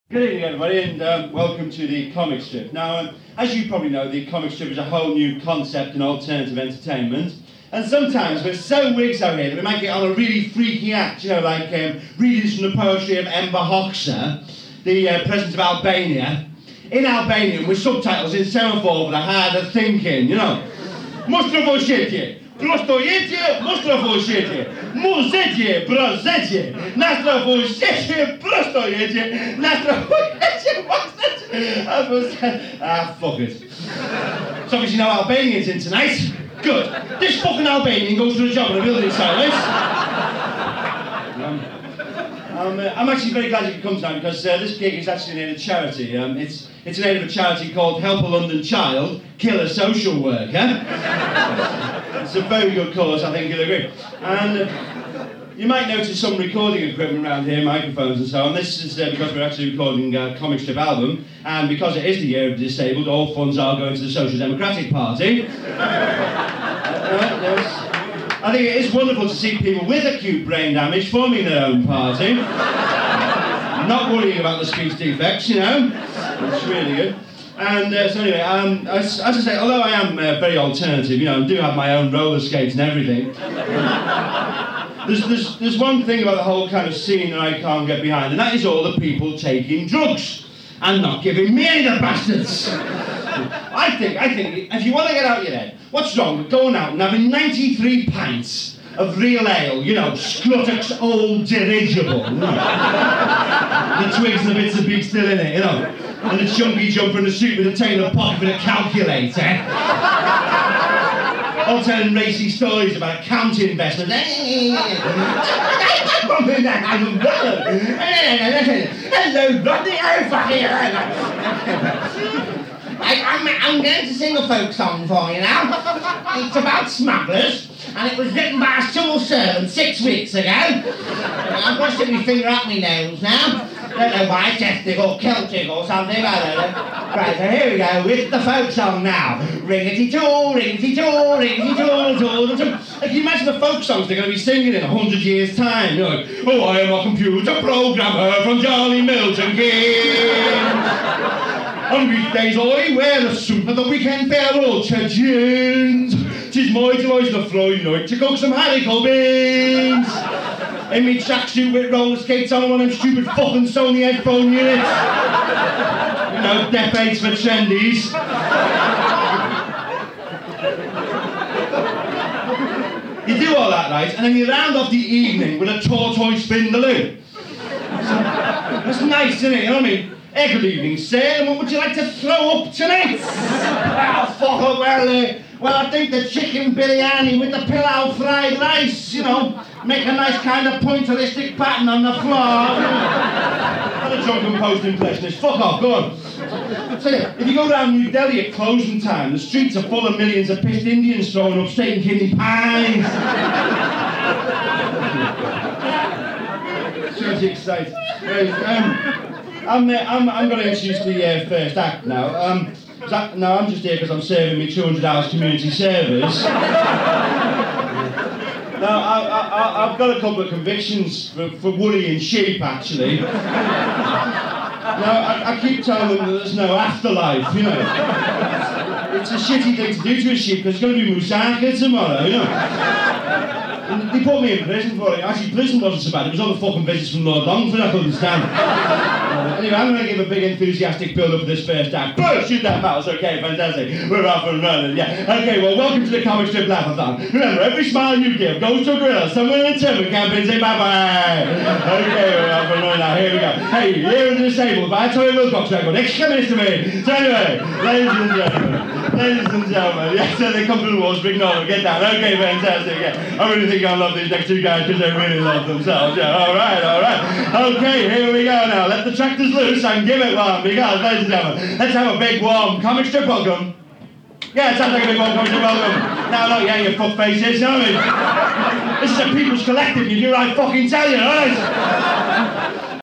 Good evening, everybody, and welcome to the comic strip. Now, as you probably know, the comic strip is a whole new concept in alternative entertainment. And sometimes we're so wigs out here that we might get on a really freaky act, like readings from the poetry of Enver Hoxha, the president of Albania, in Albanian with subtitles in semaphore for the harder thinking, Mustrovo shitje, prosto jetje, mustrovo shitje, muzetje, brozetje, nastrovo shitje, prosto jetje, nastrovo jetje, fuck it. So obviously no Albanians in tonight. Good. This fucking Albanian goes for a job in a building site, I'm actually very glad you could come tonight because this gig is actually in aid of charity. It's in aid of a charity called Help a London Child, Kill a Social Worker. It's a very good cause, I think you'll agree. And you might notice some recording equipment around here, microphones and so on. This is because we're actually recording a comic strip album, and because it is the year of the disabled, all funds are going to the Social Democratic Party. Yes. I think it is wonderful to see people with acute brain damage forming their own party. Not worrying about the speech defects, It's really good. And so anyway, as I say, although I am very alternative, I do have my own roller skates and everything. There's one thing about the whole kind of scene that I can't get behind, and that is all the people taking drugs and not giving me any of the bastards. I think, if you want to get out your head, what's wrong with going out and having 93 pints of real ale, Scruttock's Old Dirigible, the twigs and the bits of beak still in it, and the chunky jumper in the suit with a tailor pocket with a calculator. All telling racy stories about account investment. Hello, Rodney. I'm going to sing a folk song for you now. It's about smugglers, and it was written by a civil servant 6 weeks ago. I've got to stick my finger up my nose now. Don't know why, it's ethnic or Celtic or something, I don't know. Right, so here we go with the folk song now. Ringety-tool, ringety-tool, ringety-tool, tool, tool. Can you imagine the folk songs they're going to be singing in 100 years' time? I am a computer programmer from Jolly Milton Keynes. On weekdays I wear a suit at the weekend fair all jeans. 'Tis my delight on a Friday night to cook some haricot beans. In me tracksuit with roller skates on one of them stupid fucking Sony headphone units. Death aids for trendies. You do all that, right, and then you round off the evening with a tortoise vindaloo. That's nice, isn't it? You know what I mean? Hey, good evening, sir, and what would you like to throw up tonight? Fuck up, well, I think the chicken biryani with the pilau fried rice, make a nice kind of pointillistic pattern on the floor. What a drunken post-impressionist. Fuck off, go on. So, if you go down New Delhi at closing time, the streets are full of millions of pissed Indians throwing up steak and kidney pies. Tragic sight. I'm going to introduce the first act now. No, I'm just here because I'm serving me 200 hours community service. Now, I've got a couple of convictions for worrying sheep, actually. Now, I keep telling them that there's no afterlife, It's a shitty thing to do to a sheep because it's going to be moussaka tomorrow, And they put me in prison for it. Actually, prison wasn't so bad. It was all the fucking visits from Lord Longford I couldn't stand. Anyway, I'm going to give a big enthusiastic build-up of this first act. Bro, shoot that mouse. Okay, fantastic. We're off and running, yeah. Okay, well, welcome to the comic strip laugh-a-thon. Remember, every smile you give goes to a gorilla somewhere in Timber Camp and say bye-bye. Okay, we're off and running now. Here we go. Hey, here are the disabled by Tory Wilcox record. Excuse me. So anyway, ladies and gentlemen, yeah, so they come through the walls, big noise, get down. Okay, fantastic, yeah. I really think I love these next two guys because they really love themselves. Yeah, all right. Okay, here we go now. Let the tractors loose and give it one because, ladies and gentlemen, let's have a big warm comic strip welcome. Yeah, it sounds like a big warm comic strip welcome. No, yeah, you fuck faces, you know what I mean? This is a people's collective, you do right fucking tell you, alright?